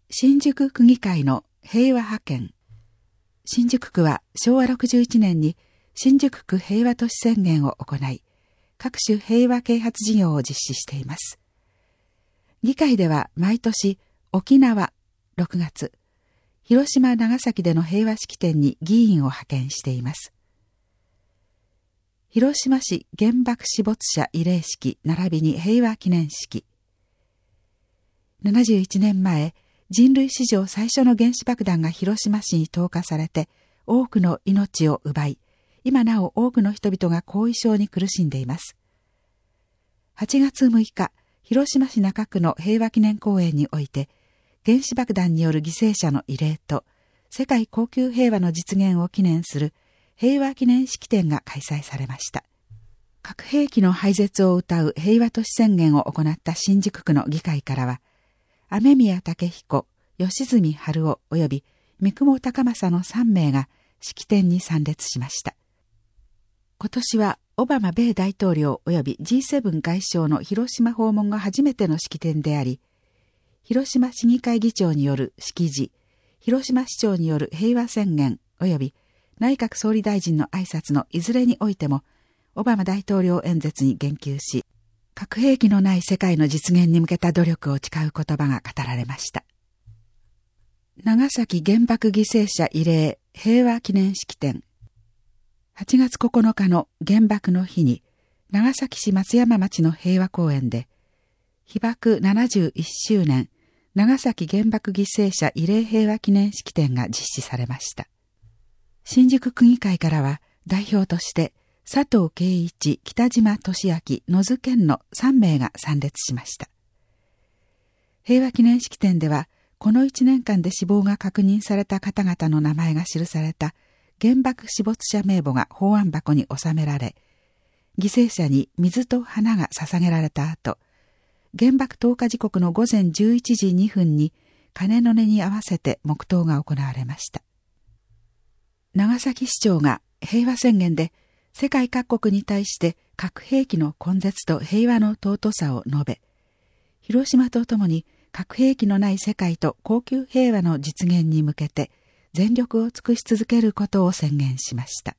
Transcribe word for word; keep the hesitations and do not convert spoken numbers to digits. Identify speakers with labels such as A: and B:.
A: 新宿区議会の平和派遣。新宿区はしょうわろくじゅういちねんに新宿区平和都市宣言を行い、各種平和啓発事業を実施しています。議会では毎年沖縄ろくがつ、広島長崎での平和式典に議員を派遣しています。広島市原爆死没者慰霊式並びに平和記念式。ななじゅういちねんまえ、人類史上最初の原子爆弾が広島市に投下されて多くの命を奪い、今なお多くの人々が後遺症に苦しんでいます。はちがつむいか、広島市中区の平和記念公園において、原子爆弾による犠牲者の慰霊と世界恒久平和の実現を記念する平和記念式典が開催されました。核兵器の廃絶を謳う平和都市宣言を行った新宿区の議会からは、雨宮武彦、吉住春夫及び三雲高政のさんめいが式典に参列しました。今年はオバマ米大統領及び ジーセブン 外相の広島訪問が初めての式典であり、広島市議会議長による式辞、広島市長による平和宣言及び内閣総理大臣の挨拶のいずれにおいても、オバマ大統領演説に言及し、核兵器のない世界の実現に向けた努力を誓う言葉が語られました。長崎原爆犠牲者慰霊平和記念式典。はちがつここのかの原爆の日に、長崎市松山町の平和公園で、被爆ななじゅういっしゅうねん長崎原爆犠牲者慰霊平和記念式典が実施されました。新宿区議会からは代表として、佐藤圭一、北島俊明、野津健のさんめいが参列しました。平和記念式典では、このいちねんかんで死亡が確認された方々の名前が記された原爆死没者名簿が法案箱に収められ、犠牲者に水と花が捧げられた後、原爆投下時刻のごぜんじゅういちじにふんに鐘の音に合わせて黙祷が行われました。長崎市長が平和宣言で、世界各国に対して核兵器の根絶と平和の尊さを述べ、広島とともに核兵器のない世界と恒久平和の実現に向けて全力を尽くし続けることを宣言しました。